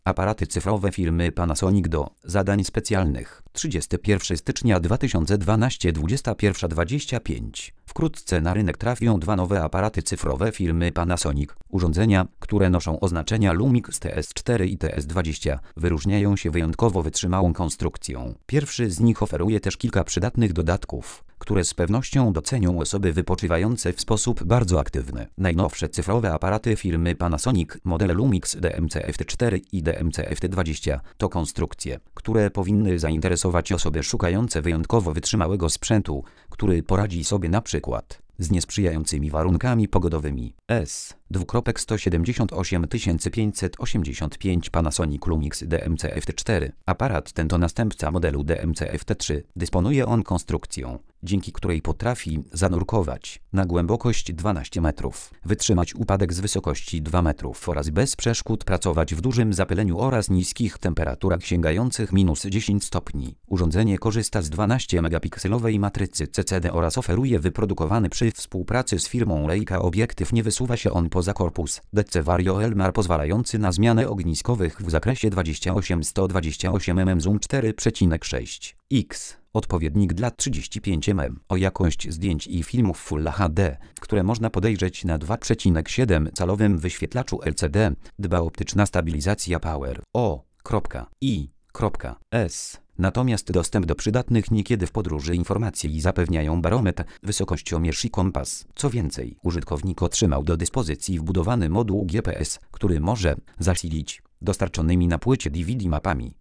Aparaty cyfrowe firmy Panasonic do zadań specjalnych. 31 stycznia 2012, 21:25. Wkrótce na rynek trafią dwa nowe aparaty cyfrowe firmy Panasonic. Urządzenia, które noszą oznaczenia Lumix TS4 i TS20, wyróżniają się wyjątkowo wytrzymałą konstrukcją. Pierwszy z nich oferuje też kilka przydatnych dodatków, które z pewnością docenią osoby wypoczywające w sposób bardzo aktywny. Najnowsze cyfrowe aparaty firmy Panasonic, modele Lumix DMC-FT4 i DMC-FT20, to konstrukcje, które powinny zainteresować osoby szukające wyjątkowo wytrzymałego sprzętu, który poradzi sobie na przykład z niesprzyjającymi warunkami pogodowymi. S:178 585 Panasonic Lumix DMC-FT4. Aparat ten to następca modelu DMC-FT3. Dysponuje on konstrukcją, dzięki której potrafi zanurkować na głębokość 12 metrów, wytrzymać upadek z wysokości 2 metrów oraz bez przeszkód pracować w dużym zapyleniu oraz niskich temperaturach sięgających -10 stopni. Urządzenie korzysta z 12-megapikselowej matrycy CCD oraz oferuje wyprodukowany przy współpracy z firmą Leica obiektyw. Nie wysuwa się on poza korpus DC Vario Elmar, pozwalający na zmianę ogniskowych w zakresie 28-128 mm zoom 4,6x. Odpowiednik dla 35 mm. O jakość zdjęć i filmów Full HD, które można podejrzeć na 2,7-calowym wyświetlaczu LCD, dba optyczna stabilizacja Power O.I.S. Natomiast dostęp do przydatnych niekiedy w podróży informacji zapewniają barometr, wysokościomierz i kompas. Co więcej, użytkownik otrzymał do dyspozycji wbudowany moduł GPS, który może zasilić dostarczonymi na płycie DVD mapami.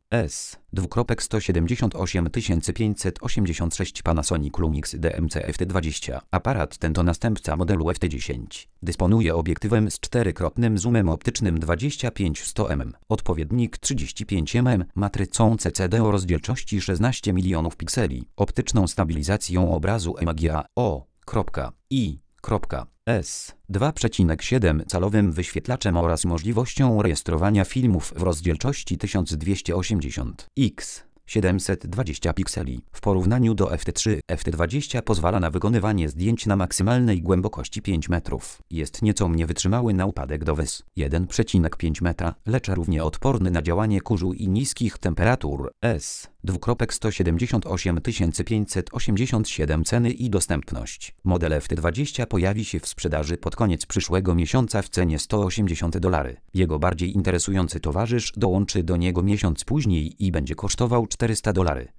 S:178 586 Panasonic Lumix DMC-FT20. Aparat ten to następca modelu FT10. Dysponuje obiektywem z 4-krotnym zoomem optycznym 25-100 mm, odpowiednik 35 mm, matrycą CCD o rozdzielczości 16 milionów pikseli, optyczną stabilizacją obrazu EMAGA O.I.S, 2,7-calowym wyświetlaczem oraz możliwością rejestrowania filmów w rozdzielczości 1280x 720 pikseli. W porównaniu do FT3, FT20 pozwala na wykonywanie zdjęć na maksymalnej głębokości 5 metrów. Jest nieco mniej wytrzymały na upadek do wys. 1,5 metra, lecz równie odporny na działanie kurzu i niskich temperatur. S:178 587 Ceny i dostępność. Model FT20 pojawi się w sprzedaży pod koniec przyszłego miesiąca w cenie $180. Jego bardziej interesujący towarzysz dołączy do niego miesiąc później i będzie kosztował $400.